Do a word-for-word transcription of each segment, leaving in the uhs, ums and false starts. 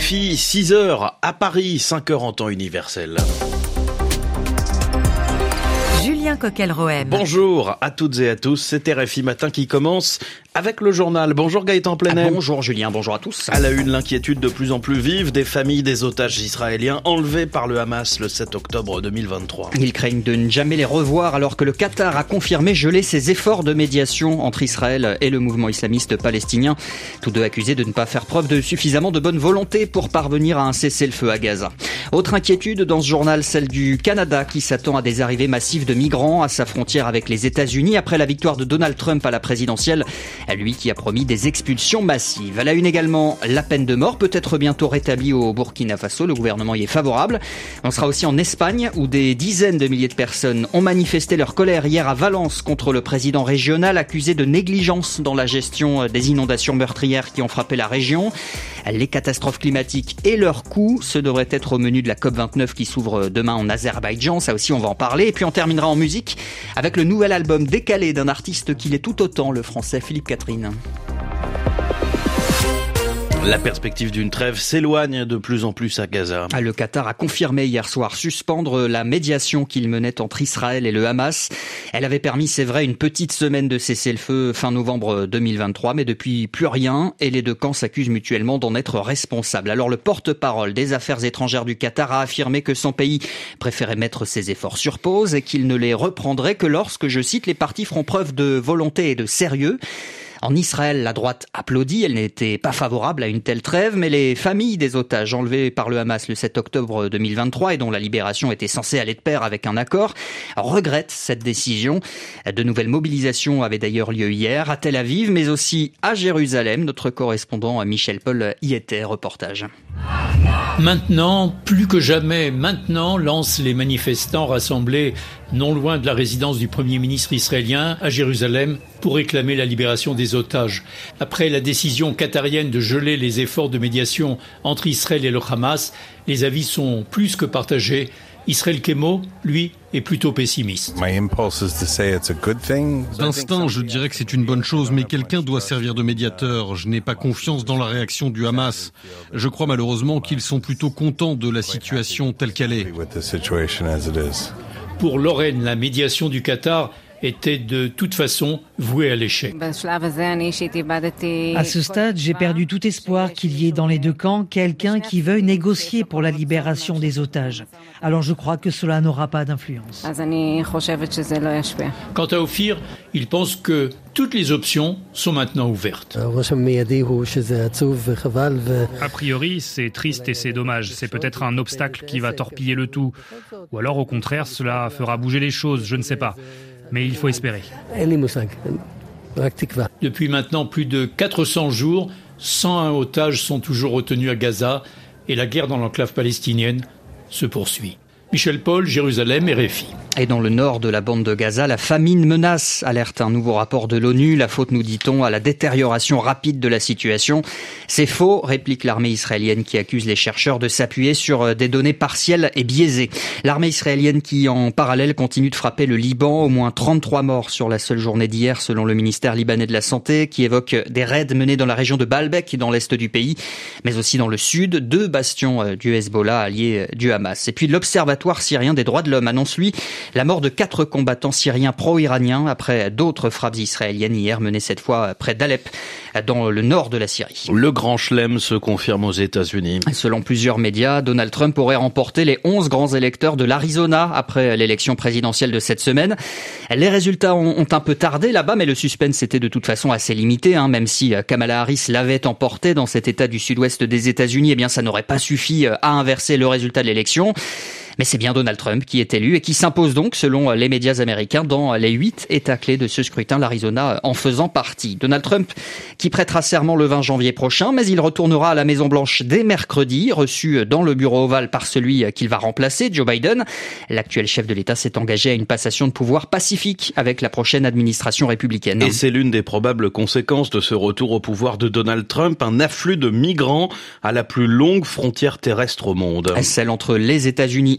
F I, six heures à Paris, cinq heures en temps universel. Julien Coquel-Rohem. Bonjour à toutes et à tous, c'est R F I Matin qui commence avec le journal. Bonjour Gaëtan Plenel. Ah, bonjour Julien, bonjour à tous. À la une, l'inquiétude de plus en plus vive des familles des otages israéliens enlevés par le Hamas le sept octobre deux mille vingt-trois. Ils craignent de ne jamais les revoir alors que le Qatar a confirmé geler ses efforts de médiation entre Israël et le mouvement islamiste palestinien. Tous deux accusés de ne pas faire preuve de suffisamment de bonne volonté pour parvenir à un cessez-le-feu à Gaza. Autre inquiétude dans ce journal, celle du Canada qui s'attend à des arrivées massives de migrants à sa frontière avec les États-Unis après la victoire de Donald Trump à la présidentielle. Lui qui a promis des expulsions massives. À la une également, la peine de mort peut être bientôt rétablie au Burkina Faso. Le gouvernement y est favorable. On sera aussi en Espagne où des dizaines de milliers de personnes ont manifesté leur colère hier à Valence contre le président régional accusé de négligence dans la gestion des inondations meurtrières qui ont frappé la région. Les catastrophes climatiques et leurs coûts, ce devrait être au menu de la COP vingt-neuf qui s'ouvre demain en Azerbaïdjan. Ça aussi, on va en parler. Et puis on terminera en musique avec le nouvel album décalé d'un artiste qui l'est tout autant, le français Philippe Catherine. La perspective d'une trêve s'éloigne de plus en plus à Gaza. Le Qatar a confirmé hier soir suspendre la médiation qu'il menait entre Israël et le Hamas. Elle avait permis, c'est vrai, une petite semaine de cessez-le-feu fin novembre deux mille vingt-trois, mais depuis plus rien et les deux camps s'accusent mutuellement d'en être responsables. Alors le porte-parole des affaires étrangères du Qatar a affirmé que son pays préférait mettre ses efforts sur pause et qu'il ne les reprendrait que lorsque, je cite, les parties feront preuve de volonté et de sérieux. En Israël, la droite applaudit, elle n'était pas favorable à une telle trêve, mais les familles des otages enlevés par le Hamas le sept octobre deux mille vingt-trois et dont la libération était censée aller de pair avec un accord, regrettent cette décision. De nouvelles mobilisations avaient d'ailleurs lieu hier à Tel Aviv, mais aussi à Jérusalem. Notre correspondant Michel Paul y était, reportage. Maintenant, plus que jamais, maintenant, lancent les manifestants rassemblés non loin de la résidence du Premier ministre israélien à Jérusalem pour réclamer la libération des otages. Après la décision qatarienne de geler les efforts de médiation entre Israël et le Hamas, les avis sont plus que partagés. Israël Kemo, lui, est plutôt pessimiste. D'instinct, je dirais que c'est une bonne chose, mais quelqu'un doit servir de médiateur. Je n'ai pas confiance dans la réaction du Hamas. Je crois malheureusement qu'ils sont plutôt contents de la situation telle qu'elle est. Pour Lorraine, la médiation du Qatar était de toute façon vouée à l'échec. À ce stade, j'ai perdu tout espoir qu'il y ait dans les deux camps quelqu'un qui veuille négocier pour la libération des otages. Alors je crois que cela n'aura pas d'influence. Quant à Ophir, il pense que toutes les options sont maintenant ouvertes. A priori, c'est triste et c'est dommage. C'est peut-être un obstacle qui va torpiller le tout. Ou alors, au contraire, cela fera bouger les choses, je ne sais pas. Mais il faut espérer. Depuis maintenant plus de quatre cents jours, cent un otages sont toujours retenus à Gaza et la guerre dans l'enclave palestinienne se poursuit. Michel Paul, Jérusalem, R F I. Et dans le nord de la bande de Gaza, la famine menace, alerte un nouveau rapport de l'ONU. La faute, nous dit-on, à la détérioration rapide de la situation. C'est faux, réplique l'armée israélienne qui accuse les chercheurs de s'appuyer sur des données partielles et biaisées. L'armée israélienne qui, en parallèle, continue de frapper le Liban. Au moins trente-trois morts sur la seule journée d'hier, selon le ministère libanais de la Santé, qui évoque des raids menés dans la région de Baalbek, dans l'est du pays, mais aussi dans le sud, deux bastions du Hezbollah alliés du Hamas. Et puis l'observatoire syrien des droits de l'homme annonce, lui, la mort de quatre combattants syriens pro-iraniens après d'autres frappes israéliennes hier menées cette fois près d'Alep, dans le nord de la Syrie. Le grand chelem se confirme aux États-Unis. Selon plusieurs médias, Donald Trump aurait remporté les onze grands électeurs de l'Arizona après l'élection présidentielle de cette semaine. Les résultats ont, ont un peu tardé là-bas, mais le suspense était de toute façon assez limité, hein, même si Kamala Harris l'avait emporté dans cet état du sud-ouest des États-Unis, eh bien ça n'aurait pas suffi à inverser le résultat de l'élection. Mais c'est bien Donald Trump qui est élu et qui s'impose donc, selon les médias américains, dans les huit États clés de ce scrutin, l'Arizona en faisant partie. Donald Trump qui prêtera serment le vingt janvier prochain, mais il retournera à la Maison-Blanche dès mercredi, reçu dans le bureau ovale par celui qu'il va remplacer, Joe Biden. L'actuel chef de l'État s'est engagé à une passation de pouvoir pacifique avec la prochaine administration républicaine. Et c'est l'une des probables conséquences de ce retour au pouvoir de Donald Trump, un afflux de migrants à la plus longue frontière terrestre au monde. Celle entre les États-Unis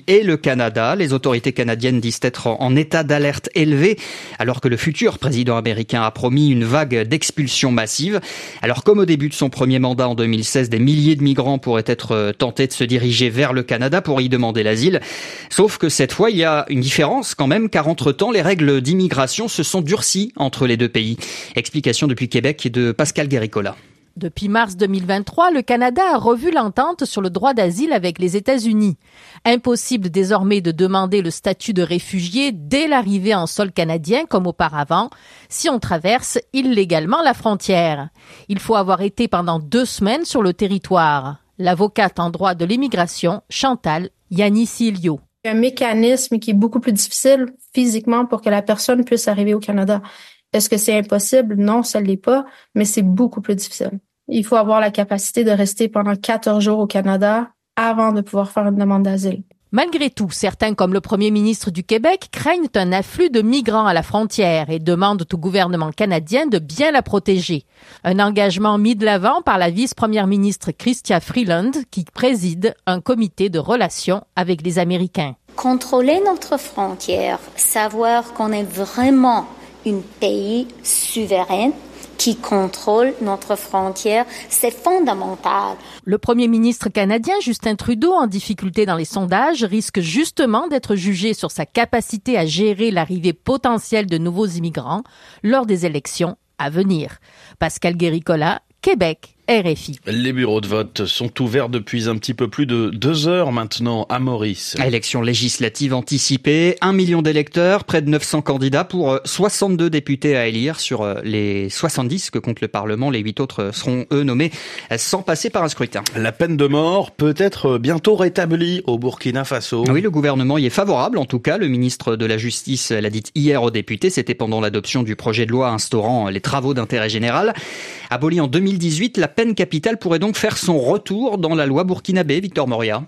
et le Canada. Les autorités canadiennes disent être en état d'alerte élevé, alors que le futur président américain a promis une vague d'expulsions massives. Alors comme au début de son premier mandat en deux mille seize, des milliers de migrants pourraient être tentés de se diriger vers le Canada pour y demander l'asile. Sauf que cette fois, il y a une différence quand même, car entre-temps, les règles d'immigration se sont durcies entre les deux pays. Explication depuis Québec de Pascal Guéricola. Depuis mars deux mille vingt-trois, le Canada a revu l'entente sur le droit d'asile avec les États-Unis. Impossible désormais de demander le statut de réfugié dès l'arrivée en sol canadien comme auparavant, si on traverse illégalement la frontière. Il faut avoir été pendant deux semaines sur le territoire. L'avocate en droit de l'immigration, Chantal Yanissilio. Un mécanisme qui est beaucoup plus difficile physiquement pour que la personne puisse arriver au Canada. Est-ce que c'est impossible? Non, ça ne l'est pas, mais c'est beaucoup plus difficile. Il faut avoir la capacité de rester pendant quatorze jours au Canada avant de pouvoir faire une demande d'asile. Malgré tout, certains comme le premier ministre du Québec craignent un afflux de migrants à la frontière et demandent au gouvernement canadien de bien la protéger. Un engagement mis de l'avant par la vice-première ministre Chrystia Freeland qui préside un comité de relations avec les Américains. Contrôler notre frontière, savoir qu'on est vraiment un pays souverain qui contrôle notre frontière, c'est fondamental. Le premier ministre canadien Justin Trudeau, en difficulté dans les sondages, risque justement d'être jugé sur sa capacité à gérer l'arrivée potentielle de nouveaux immigrants lors des élections à venir. Pascal Guéricola, Québec, R F I. Les bureaux de vote sont ouverts depuis un petit peu plus de deux heures maintenant à Maurice. Élection législative anticipée, un million d'électeurs, près de neuf cents candidats pour soixante-deux députés à élire sur les soixante-dix que compte le Parlement. Les huit autres seront, eux, nommés sans passer par un scrutin. La peine de mort peut être bientôt rétablie au Burkina Faso. Oui, le gouvernement y est favorable. En tout cas, le ministre de la Justice l'a dit hier aux députés. C'était pendant l'adoption du projet de loi instaurant les travaux d'intérêt général. Aboli en deux mille dix-huit, la peine capitale pourrait donc faire son retour dans la loi burkinabé. Victor Moria.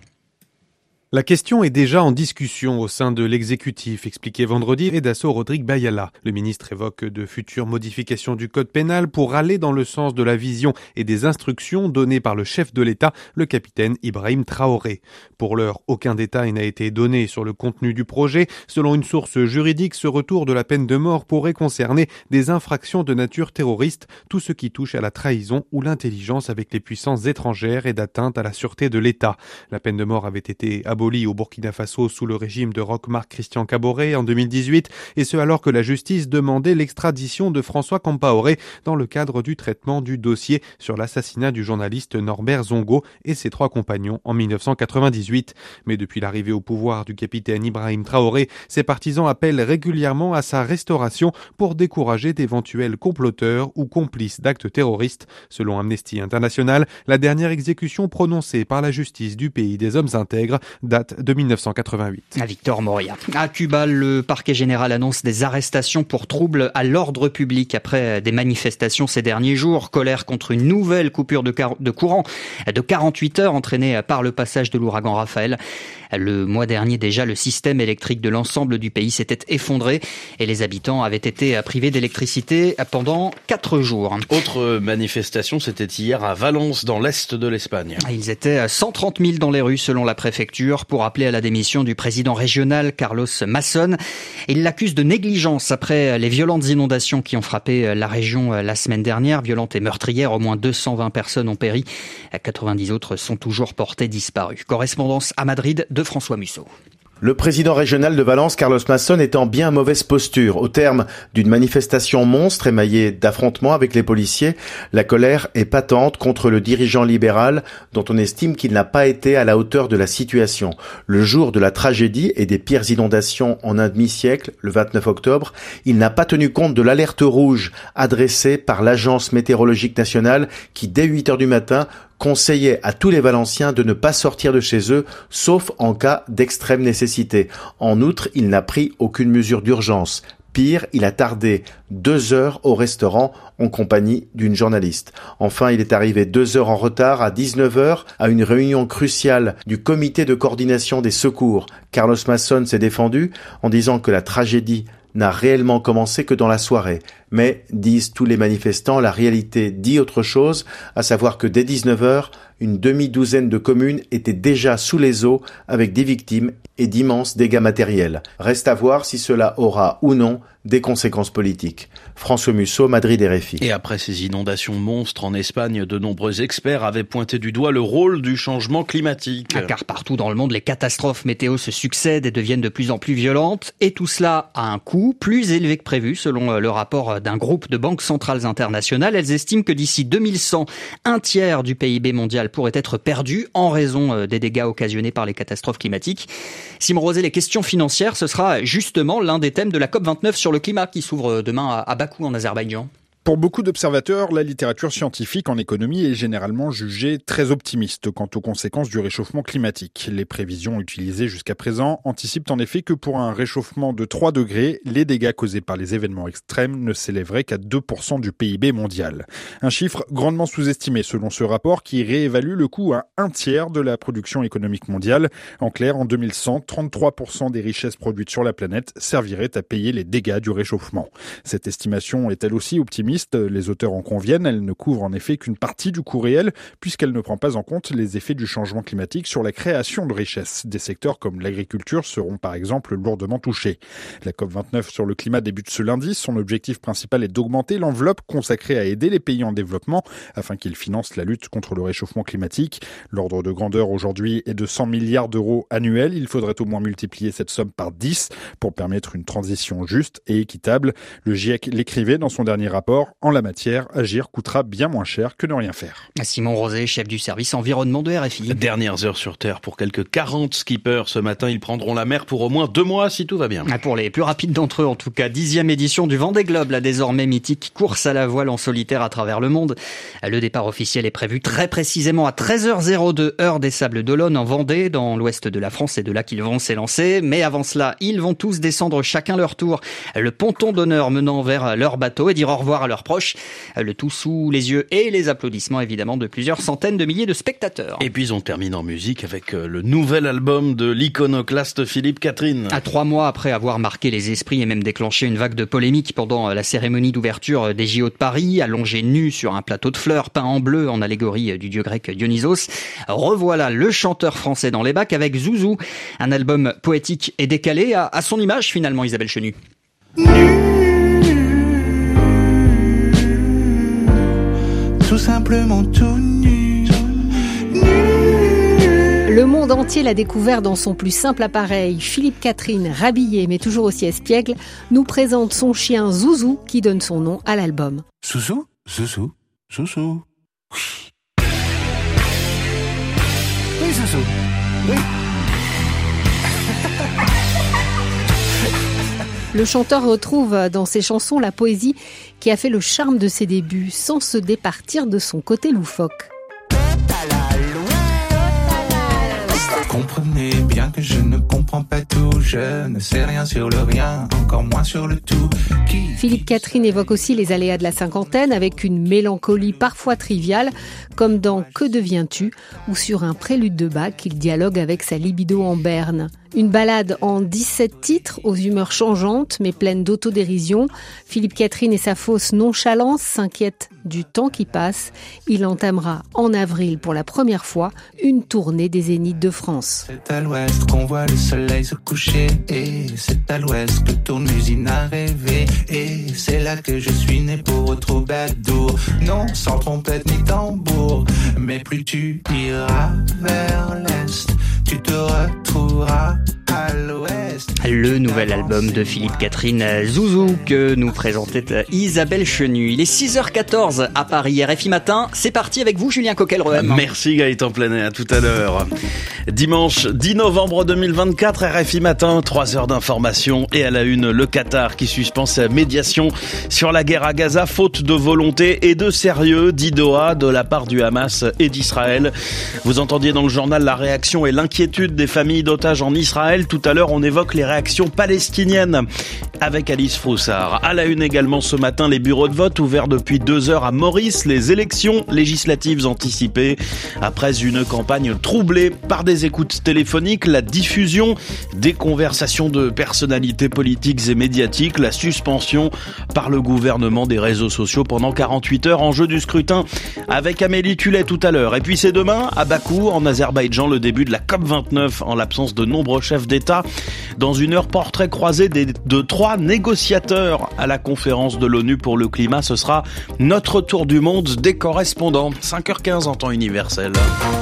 La question est déjà en discussion au sein de l'exécutif, expliqué vendredi Edasso Rodrigue Bayala. Le ministre évoque de futures modifications du code pénal pour aller dans le sens de la vision et des instructions données par le chef de l'État, le capitaine Ibrahim Traoré. Pour l'heure, aucun détail n'a été donné sur le contenu du projet. Selon une source juridique, ce retour de la peine de mort pourrait concerner des infractions de nature terroriste, tout ce qui touche à la trahison ou l'intelligence avec les puissances étrangères et d'atteinte à la sûreté de l'État. La peine de mort avait été abolie au Burkina Faso sous le régime de Roch-Marc Christian Kaboré en deux mille dix-huit, et ce alors que la justice demandait l'extradition de François Compaoré dans le cadre du traitement du dossier sur l'assassinat du journaliste Norbert Zongo et ses trois compagnons en mille neuf cent quatre-vingt-dix-huit. Mais depuis l'arrivée au pouvoir du capitaine Ibrahim Traoré, ses partisans appellent régulièrement à sa restauration pour décourager d'éventuels comploteurs ou complices d'actes terroristes. Selon Amnesty International, la dernière exécution prononcée par la justice du pays des hommes intègres date de mille neuf cent quatre-vingt-huit. À Victor Moria. À Cuba, le parquet général annonce des arrestations pour troubles à l'ordre public après des manifestations ces derniers jours. Colère contre une nouvelle coupure de, car- de courant de quarante-huit heures entraînée par le passage de l'ouragan Raphaël. Le mois dernier déjà, le système électrique de l'ensemble du pays s'était effondré et les habitants avaient été privés d'électricité pendant quatre jours. Autre manifestation, c'était hier à Valence, dans l'est de l'Espagne. Ils étaient cent trente mille dans les rues selon la préfecture pour appeler à la démission du président régional Carlos Masson. Il l'accuse de négligence après les violentes inondations qui ont frappé la région la semaine dernière. Violentes et meurtrières, au moins deux cent vingt personnes ont péri. quatre-vingt-dix autres sont toujours portées disparues. Correspondance à Madrid de François Musso. Le président régional de Valence, Carlos Masson, est en bien mauvaise posture. Au terme d'une manifestation monstre émaillée d'affrontements avec les policiers, la colère est patente contre le dirigeant libéral dont on estime qu'il n'a pas été à la hauteur de la situation. Le jour de la tragédie et des pires inondations en un demi-siècle, le vingt-neuf octobre, il n'a pas tenu compte de l'alerte rouge adressée par l'Agence météorologique nationale qui, dès huit heures du matin, conseillait à tous les Valenciens de ne pas sortir de chez eux, sauf en cas d'extrême nécessité. En outre, il n'a pris aucune mesure d'urgence. Pire, il a tardé deux heures au restaurant en compagnie d'une journaliste. Enfin, il est arrivé deux heures en retard à dix-neuf heures à une réunion cruciale du comité de coordination des secours. Carlos Masson s'est défendu en disant que la tragédie n'a réellement commencé que dans la soirée. Mais, disent tous les manifestants, la réalité dit autre chose, à savoir que dès dix-neuf heures, une demi-douzaine de communes étaient déjà sous les eaux avec des victimes et d'immenses dégâts matériels. Reste à voir si cela aura ou non des conséquences politiques. François Musso, Madrid, R F I. Et après ces inondations monstres en Espagne, de nombreux experts avaient pointé du doigt le rôle du changement climatique. Car partout dans le monde, les catastrophes météo se succèdent et deviennent de plus en plus violentes. Et tout cela a un coût plus élevé que prévu, selon le rapport d'un groupe de banques centrales internationales. Elles estiment que d'ici deux mille cent, un tiers du P I B mondial pourrait être perdu en raison des dégâts occasionnés par les catastrophes climatiques. Simon Rosé, les questions financières, ce sera justement l'un des thèmes de la COP vingt-neuf sur le climat qui s'ouvre demain à Bakou en Azerbaïdjan. Pour beaucoup d'observateurs, la littérature scientifique en économie est généralement jugée très optimiste quant aux conséquences du réchauffement climatique. Les prévisions utilisées jusqu'à présent anticipent en effet que pour un réchauffement de trois degrés, les dégâts causés par les événements extrêmes ne s'élèveraient qu'à deux pour cent du P I B mondial. Un chiffre grandement sous-estimé selon ce rapport qui réévalue le coût à un tiers de la production économique mondiale. En clair, en deux mille cent, trente-trois pour cent des richesses produites sur la planète serviraient à payer les dégâts du réchauffement. Cette estimation est elle aussi optimiste. Les auteurs en conviennent, elle ne couvre en effet qu'une partie du coût réel puisqu'elle ne prend pas en compte les effets du changement climatique sur la création de richesses. Des secteurs comme l'agriculture seront par exemple lourdement touchés. La COP vingt-neuf sur le climat débute ce lundi. Son objectif principal est d'augmenter l'enveloppe consacrée à aider les pays en développement afin qu'ils financent la lutte contre le réchauffement climatique. L'ordre de grandeur aujourd'hui est de cent milliards d'euros annuels. Il faudrait au moins multiplier cette somme par dix pour permettre une transition juste et équitable. Le GIEC l'écrivait dans son dernier rapport. En la matière, agir coûtera bien moins cher que ne rien faire. Simon Rosé, chef du service environnement de R F I. Dernières heures sur Terre pour quelques quarante skippers. Ce matin, ils prendront la mer pour au moins deux mois si tout va bien. Pour les plus rapides d'entre eux, en tout cas, dixième édition du Vendée Globe, la désormais mythique course à la voile en solitaire à travers le monde. Le départ officiel est prévu très précisément à treize heures zéro deux, heure des Sables d'Olonne en Vendée, dans l'ouest de la France. C'est de là qu'ils vont s'élancer. Mais avant cela, ils vont tous descendre chacun leur tour le ponton d'honneur menant vers leur bateau et dire au revoir à leurs proches. Le tout sous les yeux et les applaudissements évidemment de plusieurs centaines de milliers de spectateurs. Et puis on termine en musique avec le nouvel album de l'iconoclaste Philippe Catherine. À trois mois après avoir marqué les esprits et même déclenché une vague de polémique pendant la cérémonie d'ouverture des J O de Paris, allongé nu sur un plateau de fleurs peint en bleu en allégorie du dieu grec Dionysos, revoilà le chanteur français dans les bacs avec Zouzou, un album poétique et décalé à, à son image finalement, Isabelle Chenu. Tout simplement tout nu. Le monde entier l'a découvert dans son plus simple appareil. Philippe Catherine, rhabillé mais toujours aussi espiègle, nous présente son chien Zouzou qui donne son nom à l'album. Zouzou, Zouzou, Zouzou. Oui. Oui, Zouzou. Oui. Le chanteur retrouve dans ses chansons la poésie qui a fait le charme de ses débuts, sans se départir de son côté loufoque. Comprenez bien que je ne comprends pas tout, je ne sais rien sur le rien, encore moins sur le tout. Qui... Philippe Catherine évoque aussi les aléas de la cinquantaine avec une mélancolie parfois triviale, comme dans Que deviens-tu ou sur un prélude de Bach qu'il dialogue avec sa libido en berne. Une ballade en dix-sept titres, aux humeurs changeantes mais pleines d'autodérision. Philippe Catherine et sa fausse nonchalance s'inquiètent du temps qui passe. Il entamera en avril pour la première fois une tournée des Zéniths de France. C'est à l'ouest qu'on voit le soleil se coucher et c'est à l'ouest que tourne l'usine à rêver et c'est là que je suis né pour Troubadour. Non, sans trompette ni tambour, mais plus tu iras vers l'est, tu te retrouveras à l'ouest. Le nouvel album de Philippe Catherine, Zouzou, que nous présentait Isabelle Chenu. Il est six heures quatorze à Paris, R F I Matin. C'est parti avec vous, Julien Coquel-Rohem. Merci Gaëtan Plenet, à tout à l'heure. Dimanche dix novembre deux mille vingt-quatre, R F I Matin, trois heures d'information et à la une, le Qatar qui suspend sa médiation sur la guerre à Gaza, faute de volonté et de sérieux, dit Doha, de la part du Hamas et d'Israël. Vous entendiez dans le journal la réaction et l'inquiétude des familles d'otages en Israël. Tout à l'heure, on évoque les réactions palestiniennes avec Alice Froussard. À la une également ce matin, les bureaux de vote ouverts depuis deux heures à Maurice, les élections législatives anticipées après une campagne troublée par des des écoutes téléphoniques, la diffusion des conversations de personnalités politiques et médiatiques, la suspension par le gouvernement des réseaux sociaux pendant quarante-huit heures, enjeu du scrutin avec Amélie Tullet tout à l'heure. Et puis c'est demain, à Bakou, en Azerbaïdjan, le début de la COP vingt-neuf, en l'absence de nombreux chefs d'État. Dans une heure, portrait croisé des, de trois négociateurs à la conférence de l'ONU pour le climat. Ce sera notre tour du monde des correspondants. cinq heures quinze en temps universel.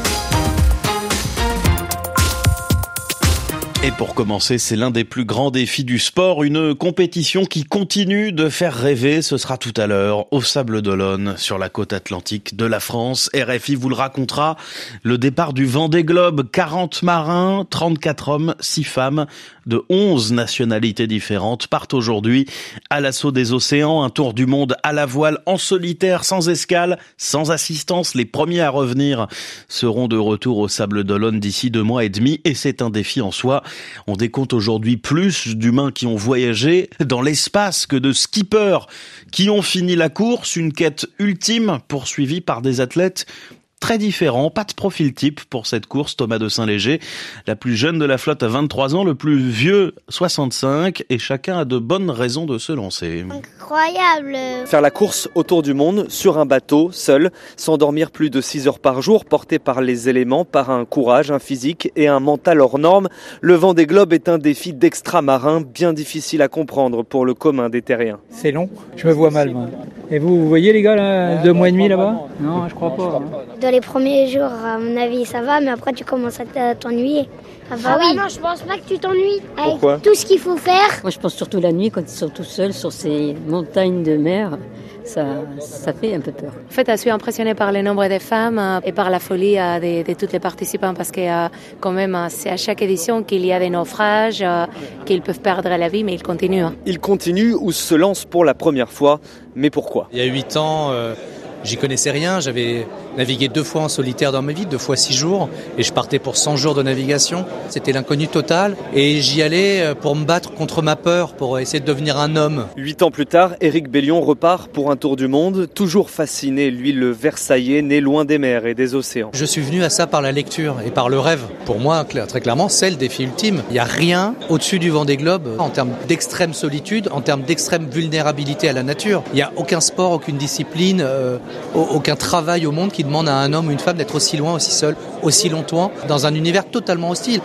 Et pour commencer, c'est l'un des plus grands défis du sport, une compétition qui continue de faire rêver. Ce sera tout à l'heure au Sables d'Olonne, sur la côte atlantique de la France. R F I vous le racontera, le départ du Vendée Globe, quarante marins, trente-quatre hommes, six femmes de onze nationalités différentes partent aujourd'hui à l'assaut des océans. Un tour du monde à la voile, en solitaire, sans escale, sans assistance. Les premiers à revenir seront de retour au Sables d'Olonne d'ici deux mois et demi, et c'est un défi en soi. On décompte aujourd'hui plus d'humains qui ont voyagé dans l'espace que de skippers qui ont fini la course, une quête ultime poursuivie par des athlètes très différents. Pas de profil type pour cette course. Thomas de Saint-Léger, la plus jeune de la flotte à vingt-trois ans, le plus vieux soixante-cinq, et chacun a de bonnes raisons de se lancer. Incroyable. Faire la course autour du monde sur un bateau, seul, sans dormir plus de six heures par jour, porté par les éléments, par un courage, un physique et un mental hors norme. Le Vendée Globe est un défi d'extra-marin bien difficile à comprendre pour le commun des terriens. C'est long, je me vois mal moi. Et vous, vous voyez les gars là, deux mois et demi là-bas? Non, je crois pas. Dans les premiers jours, à mon avis, ça va, mais après tu commences à t'ennuyer. Ah bah oui. Non, je pense pas que tu t'ennuies. Pourquoi? Avec tout ce qu'il faut faire. Moi, je pense surtout la nuit, quand ils sont tout seuls sur ces montagnes de mer. Ça, ça fait un peu peur. En fait, je suis impressionnée par le nombre de femmes et par la folie de, de tous les participants, parce que quand même, c'est à chaque édition qu'il y a des naufrages, qu'ils peuvent perdre la vie, mais ils continuent. Ils continuent ou se lancent pour la première fois, mais pourquoi? Il y a huit ans... Euh... J'y connaissais rien, j'avais navigué deux fois en solitaire dans ma vie, deux fois six jours, et je partais pour cent jours de navigation. C'était l'inconnu total, et j'y allais pour me battre contre ma peur, pour essayer de devenir un homme. Huit ans plus tard, Éric Bellion repart pour un tour du monde, toujours fasciné, lui le Versaillais, né loin des mers et des océans. Je suis venu à ça par la lecture et par le rêve. Pour moi, très clairement, c'est le défi ultime. Il n'y a rien au-dessus du Vendée Globe en termes d'extrême solitude, en termes d'extrême vulnérabilité à la nature. Il n'y a aucun sport, aucune discipline, euh, aucun travail au monde qui demande à un homme ou une femme d'être aussi loin, aussi seul, aussi longtemps, dans un univers totalement hostile.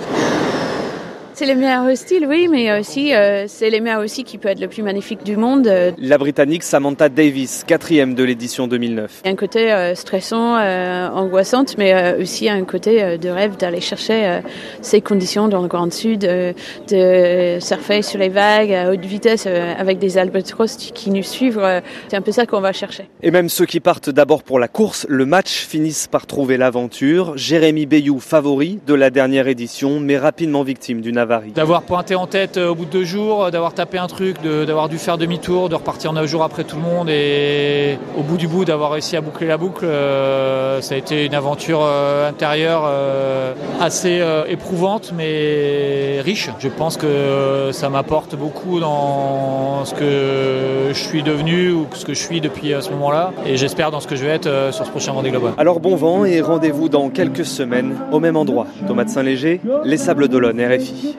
C'est le meilleur hostile, oui, mais aussi euh, c'est le meilleur aussi qui peut être le plus magnifique du monde. La Britannique Samantha Davis, quatrième de l'édition deux mille neuf. Il y a un côté euh, stressant, euh, angoissant, mais euh, aussi un côté euh, de rêve d'aller chercher euh, ces conditions dans le Grand Sud, euh, de surfer sur les vagues à haute vitesse euh, avec des albatros qui nous suivent. Euh, c'est un peu ça qu'on va chercher. Et même ceux qui partent d'abord pour la course, le match, finissent par trouver l'aventure. Jérémy Bayou, favori de la dernière édition, mais rapidement victime d'une avarie. D'avoir pointé en tête au bout de deux jours, d'avoir tapé un truc, de, d'avoir dû faire demi-tour, de repartir neuf jours après tout le monde, et au bout du bout d'avoir réussi à boucler la boucle, euh, ça a été une aventure euh, intérieure euh, assez euh, éprouvante mais riche. Je pense que euh, ça m'apporte beaucoup dans ce que je suis devenu ou ce que je suis depuis euh, ce moment-là, et j'espère dans ce que je vais être euh, sur ce prochain Vendée Globe. Alors bon vent et rendez-vous dans quelques semaines au même endroit. Thomas de Saint-Léger, les Sables d'Olonne, R F I.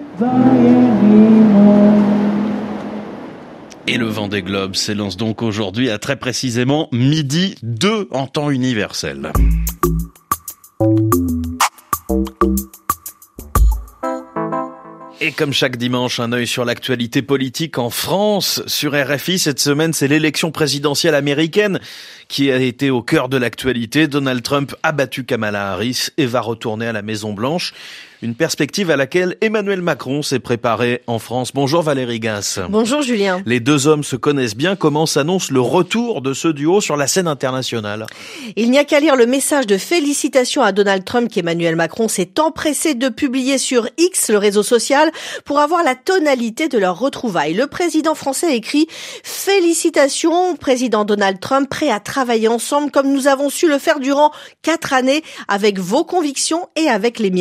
Et le Vendée Globe s'élance donc aujourd'hui à très précisément midi deux en temps universel. Et comme chaque dimanche, un œil sur l'actualité politique en France. Sur R F I, cette semaine, c'est l'élection présidentielle américaine qui a été au cœur de l'actualité. Donald Trump a battu Kamala Harris et va retourner à la Maison-Blanche. Une perspective à laquelle Emmanuel Macron s'est préparé en France. Bonjour Valérie Gasse. Bonjour Julien. Les deux hommes se connaissent bien. Comment s'annonce le retour de ce duo sur la scène internationale? Il n'y a qu'à lire le message de félicitations à Donald Trump qu'Emmanuel Macron s'est empressé de publier sur X, le réseau social, pour avoir la tonalité de leur retrouvaille. Le président français écrit « Félicitations, président Donald Trump, prêt à travailler ensemble comme nous avons su le faire durant quatre années avec vos convictions et avec les miennes ».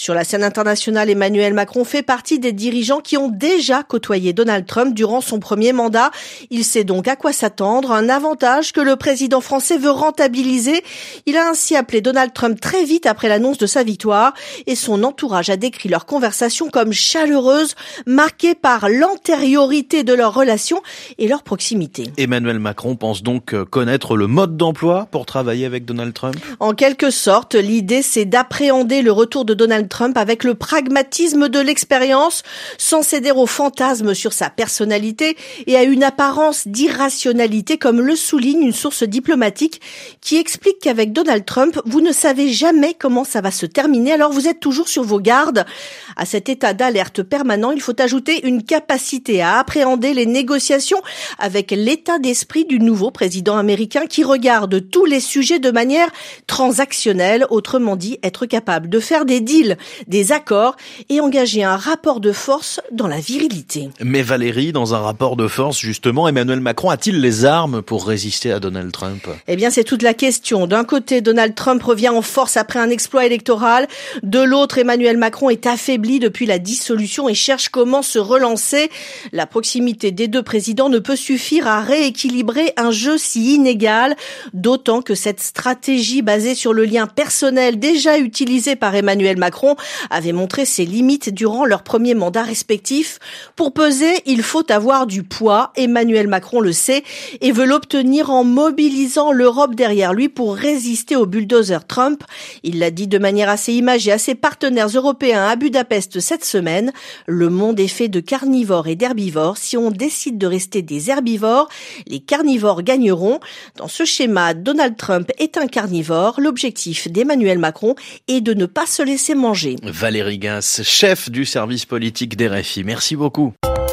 Sur la scène internationale, Emmanuel Macron fait partie des dirigeants qui ont déjà côtoyé Donald Trump durant son premier mandat. Il sait donc à quoi s'attendre, un avantage que le président français veut rentabiliser. Il a ainsi appelé Donald Trump très vite après l'annonce de sa victoire et son entourage a décrit leur conversation comme chaleureuse, marquée par l'antériorité de leur relation et leur proximité. Emmanuel Macron pense donc connaître le mode d'emploi pour travailler avec Donald Trump. En quelque sorte, l'idée c'est d'appréhender le retour de Donald Trump avec le pragmatisme de l'expérience, sans céder au fantasme sur sa personnalité et à une apparence d'irrationalité, comme le souligne une source diplomatique qui explique qu'avec Donald Trump, vous ne savez jamais comment ça va se terminer, alors vous êtes toujours sur vos gardes. À cet état d'alerte permanent, il faut ajouter une capacité à appréhender les négociations avec l'état d'esprit du nouveau président américain qui regarde tous les sujets de manière transactionnelle, autrement dit, être capable de faire des deals, des accords et engager un rapport de force dans la virilité. Mais Valérie, dans un rapport de force, justement, Emmanuel Macron a-t-il les armes pour résister à Donald Trump ? Eh bien, c'est toute la question. D'un côté, Donald Trump revient en force après un exploit électoral. De l'autre, Emmanuel Macron est affaibli depuis la dissolution et cherche comment se relancer. La proximité des deux présidents ne peut suffire à rééquilibrer un jeu si inégal, d'autant que cette stratégie basée sur le lien personnel déjà utilisé par Emmanuel Macron avait montré ses limites durant leur premier mandat respectif. Pour peser, il faut avoir du poids. Emmanuel Macron le sait et veut l'obtenir en mobilisant l'Europe derrière lui pour résister au bulldozer Trump. Il l'a dit de manière assez imagée à ses partenaires européens à Budapest cette semaine. Le monde est fait de carnivores et d'herbivores. Si on décide de rester des herbivores, les carnivores gagneront. Dans ce schéma, Donald Trump est un carnivore. L'objectif d'Emmanuel Macron est de ne pas se laisser manger. Valérie Guins, chef du service politique d'R F I. Merci beaucoup.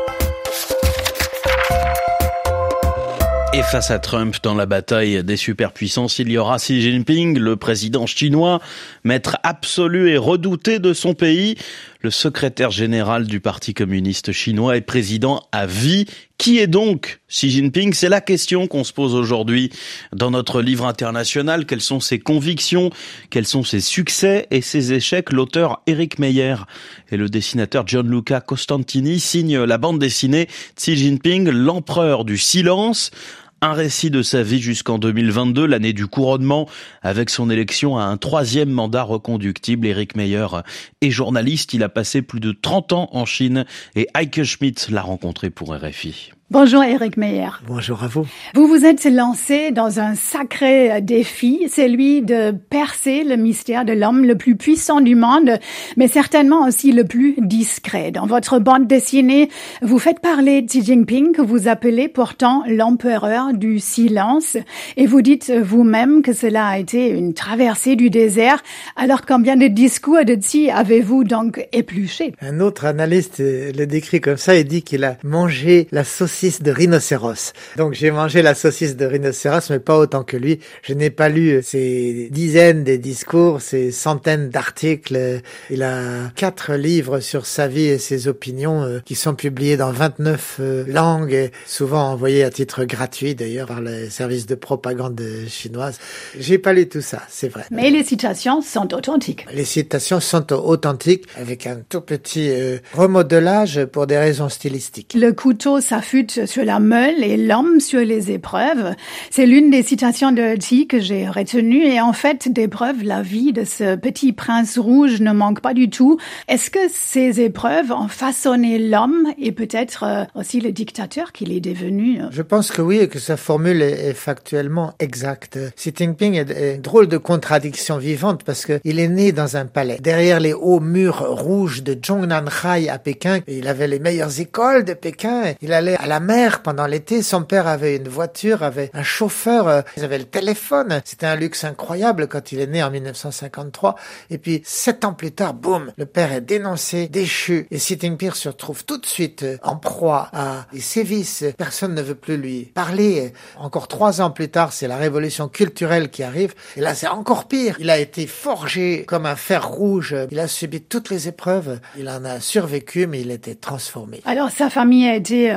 Et face à Trump dans la bataille des superpuissances, il y aura Xi Jinping, le président chinois, maître absolu et redouté de son pays. Le secrétaire général du Parti communiste chinois est président à vie. Qui est donc Xi Jinping ? C'est la question qu'on se pose aujourd'hui. Dans notre livre international, quelles sont ses convictions ? Quels sont ses succès et ses échecs ? L'auteur Éric Meyer et le dessinateur Gianluca Costantini signent la bande dessinée Xi Jinping, l'empereur du silence. Un récit de sa vie jusqu'en deux mille vingt-deux, l'année du couronnement, avec son élection à un troisième mandat reconductible. Éric Meyer est journaliste, il a passé plus de trente ans en Chine et Heike Schmidt l'a rencontré pour R F I. Bonjour Éric Meyer. Bonjour à vous. Vous vous êtes lancé dans un sacré défi, celui de percer le mystère de l'homme le plus puissant du monde, mais certainement aussi le plus discret. Dans votre bande dessinée, vous faites parler de Xi Jinping, que vous appelez pourtant l'empereur du silence, et vous dites vous-même que cela a été une traversée du désert. Alors combien de discours de Xi avez-vous donc épluché ? Un autre analyste le décrit comme ça et dit qu'il a mangé la saucisse de rhinocéros. Donc j'ai mangé la saucisse de rhinocéros, mais pas autant que lui. Je n'ai pas lu ces dizaines de discours, ces centaines d'articles. Il a quatre livres sur sa vie et ses opinions euh, qui sont publiés dans vingt-neuf euh, langues, et souvent envoyés à titre gratuit d'ailleurs par les services de propagande chinoise. J'ai pas lu tout ça, c'est vrai. Mais les citations sont authentiques. Les citations sont authentiques avec un tout petit euh, remodelage pour des raisons stylistiques. Le couteau s'affûte sur la meule et l'homme sur les épreuves. C'est l'une des citations de Xi que j'ai retenues et en fait, d'épreuves, la vie de ce petit prince rouge ne manque pas du tout. Est-ce que ces épreuves ont façonné l'homme et peut-être euh, aussi le dictateur qu'il est devenu ? Je pense que oui et que sa formule est, est factuellement exacte. Xi Jinping est, est drôle de contradiction vivante parce que il est né dans un palais. Derrière les hauts murs rouges de Zhongnanhai à Pékin, il avait les meilleures écoles de Pékin. Il allait à la mer pendant l'été. Son père avait une voiture, avait un chauffeur, ils avaient le téléphone. C'était un luxe incroyable quand il est né en mille neuf cent cinquante-trois. Et puis, sept ans plus tard, boum, le père est dénoncé, déchu. Et Xi Jinping se retrouve tout de suite en proie à des sévices. Personne ne veut plus lui parler. Encore trois ans plus tard, c'est la révolution culturelle qui arrive. Et là, c'est encore pire. Il a été forgé comme un fer rouge. Il a subi toutes les épreuves. Il en a survécu, mais il était transformé. Alors, sa famille a été euh, persécutée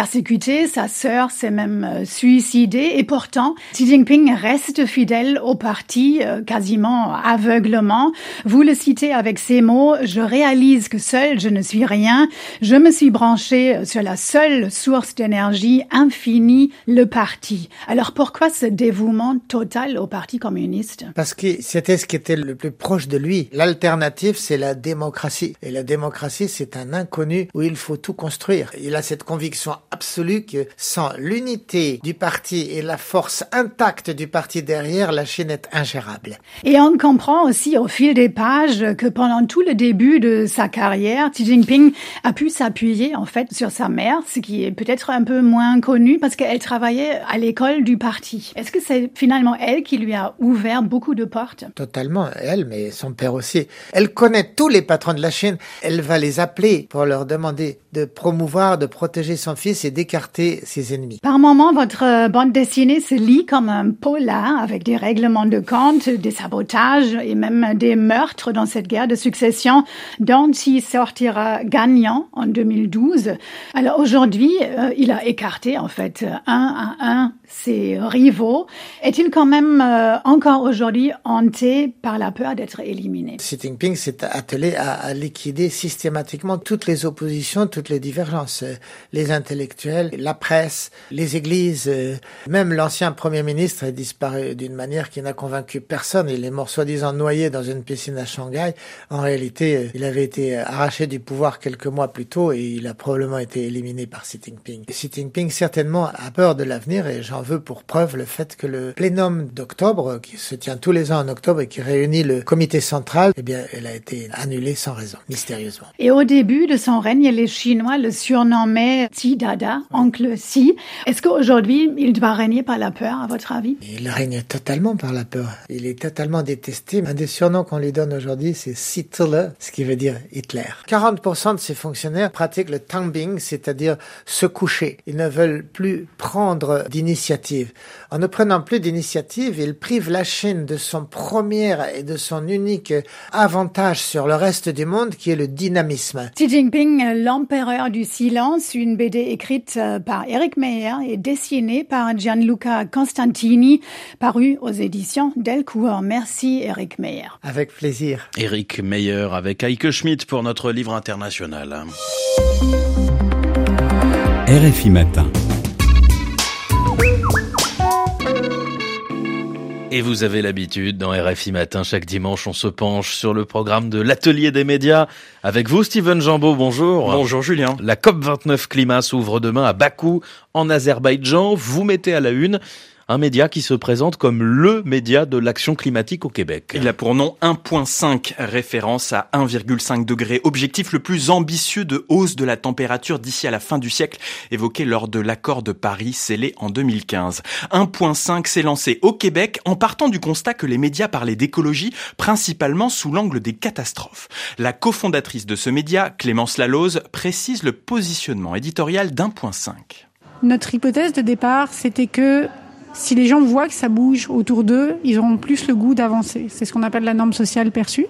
persécuté, sa sœur s'est même euh, suicidée et pourtant Xi Jinping reste fidèle au parti euh, quasiment aveuglement. Vous le citez avec ces mots: je réalise que seul je ne suis rien, je me suis branché sur la seule source d'énergie infinie, le parti. Alors pourquoi ce dévouement total au parti communiste? Parce que c'était ce qui était le plus proche de lui. L'alternative, c'est la démocratie. Et la démocratie, c'est un inconnu où il faut tout construire. Il a cette conviction absolue que sans l'unité du parti et la force intacte du parti derrière, la Chine est ingérable. Et on comprend aussi au fil des pages que pendant tout le début de sa carrière, Xi Jinping a pu s'appuyer en fait sur sa mère, ce qui est peut-être un peu moins connu parce qu'elle travaillait à l'école du parti. Est-ce que c'est finalement elle qui lui a ouvert beaucoup de portes? Totalement, elle, mais son père aussi. Elle connaît tous les patrons de la Chine. Elle va les appeler pour leur demander de promouvoir, de protéger son fils et d'écarter ses ennemis. Par moments, votre bande dessinée se lit comme un polar avec des règlements de compte, des sabotages et même des meurtres dans cette guerre de succession dont il sortira gagnant en deux mille douze. Alors aujourd'hui, euh, il a écarté en fait un à un ses rivaux. Est-il quand même euh, encore aujourd'hui hanté par la peur d'être éliminé? Xi Jinping s'est attelé à, à liquider systématiquement toutes les oppositions, toutes les divergences. Les intellectuels, la presse, les églises, même l'ancien Premier ministre est disparu d'une manière qui n'a convaincu personne. Il est mort soi-disant noyé dans une piscine à Shanghai. En réalité, il avait été arraché du pouvoir quelques mois plus tôt et il a probablement été éliminé par Xi Jinping. Xi Jinping certainement a peur de l'avenir et j'en veux pour preuve le fait que le plénum d'octobre, qui se tient tous les ans en octobre et qui réunit le comité central, eh bien, elle a été annulée sans raison, mystérieusement. Et au début de son règne, les Chinois le surnommaient Xi Dada, oncle Xi. Est-ce qu'aujourd'hui, il doit régner par la peur, à votre avis? Il règne totalement par la peur. Il est totalement détesté. Un des surnoms qu'on lui donne aujourd'hui, c'est Hitler, ce qui veut dire Hitler. quarante pour cent de ses fonctionnaires pratiquent le Tanbing, c'est-à-dire se coucher. Ils ne veulent plus prendre d'initiative. En ne prenant plus d'initiative, ils privent la Chine de son premier et de son unique avantage sur le reste du monde, qui est le dynamisme. Xi Jinping, l'empereur du silence, une B D écrite par Eric Meyer et dessinée par Gianluca Constantini, parue aux éditions Delcourt. Merci Eric Meyer. Avec plaisir. Eric Meyer avec Heike Schmidt pour notre livre international. R F I Matin. Et vous avez l'habitude, dans R F I Matin, chaque dimanche, on se penche sur le programme de l'Atelier des médias. Avec vous, Steven Jambeau, bonjour. Bonjour Julien. La COP vingt-neuf Climat s'ouvre demain à Bakou, en Azerbaïdjan. Vous mettez à la une un média qui se présente comme le média de l'action climatique au Québec. Il a pour nom un virgule cinq, référence à un virgule cinq degré, objectif le plus ambitieux de hausse de la température d'ici à la fin du siècle, évoqué lors de l'accord de Paris scellé en deux mille quinze. un virgule cinq s'est lancé au Québec en partant du constat que les médias parlaient d'écologie, principalement sous l'angle des catastrophes. La cofondatrice de ce média, Clémence Laloz, précise le positionnement éditorial d'un virgule cinq. Notre hypothèse de départ, c'était que si les gens voient que ça bouge autour d'eux, ils auront plus le goût d'avancer. C'est ce qu'on appelle la norme sociale perçue.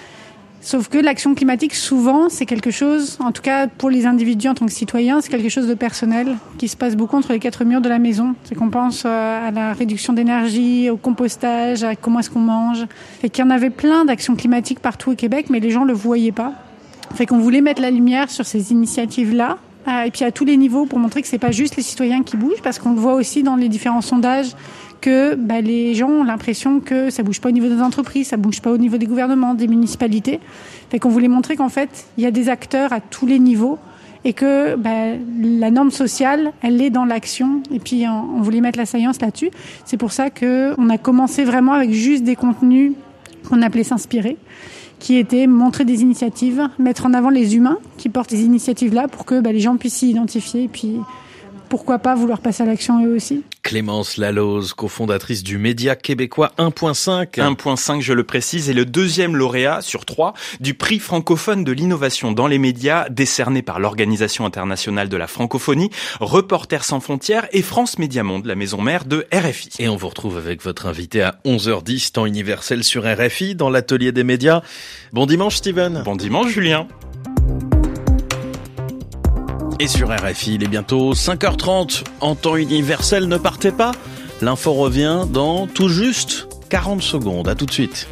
Sauf que l'action climatique, souvent, c'est quelque chose, en tout cas pour les individus en tant que citoyens, c'est quelque chose de personnel qui se passe beaucoup entre les quatre murs de la maison. C'est qu'on pense à la réduction d'énergie, au compostage, à comment est-ce qu'on mange. Fait qu'il y en avait plein d'actions climatiques partout au Québec, mais les gens le voyaient pas. Fait qu'on voulait mettre la lumière sur ces initiatives-là. Et puis à tous les niveaux pour montrer que c'est pas juste les citoyens qui bougent, parce qu'on le voit aussi dans les différents sondages que bah, les gens ont l'impression que ça bouge pas au niveau des entreprises, ça bouge pas au niveau des gouvernements, des municipalités. Fait qu'on voulait montrer qu'en fait il y a des acteurs à tous les niveaux et que bah, la norme sociale elle est dans l'action. Et puis on, on voulait mettre la science là-dessus. C'est pour ça que on a commencé vraiment avec juste des contenus qu'on appelait s'inspirer, qui était montrer des initiatives, mettre en avant les humains qui portent ces initiatives-là pour que bah, les gens puissent s'y identifier et puis pourquoi pas vouloir passer à l'action eux aussi. Clémence Laloz, cofondatrice du média québécois un virgule cinq. un virgule cinq, je le précise, est le deuxième lauréat sur trois du prix francophone de l'innovation dans les médias décerné par l'Organisation internationale de la francophonie, Reporters sans frontières et France Média Monde, la maison mère de R F I. Et on vous retrouve avec votre invité à onze heures dix, temps universel sur R F I, dans l'Atelier des médias. Bon dimanche, Steven. Bon dimanche, Julien. Et sur R F I, il est bientôt cinq heures trente. En temps universel, ne partez pas. L'info revient dans tout juste quarante secondes. À tout de suite.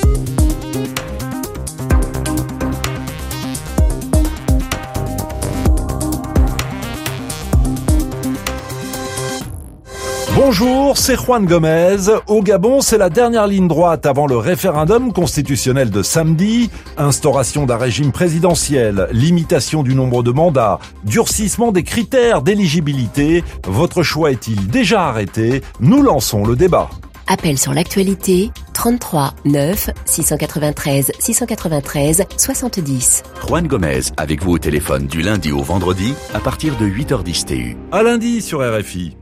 Bonjour, c'est Juan Gomez. Au Gabon, c'est la dernière ligne droite avant le référendum constitutionnel de samedi. Instauration d'un régime présidentiel, limitation du nombre de mandats, durcissement des critères d'éligibilité. Votre choix est-il déjà arrêté? Nous lançons le débat. Appel sur l'actualité, trente-trois neuf six cent quatre-vingt-treize six cent quatre-vingt-treize soixante-dix. Juan Gomez, avec vous au téléphone du lundi au vendredi à partir de huit heures dix T U. À lundi sur R F I.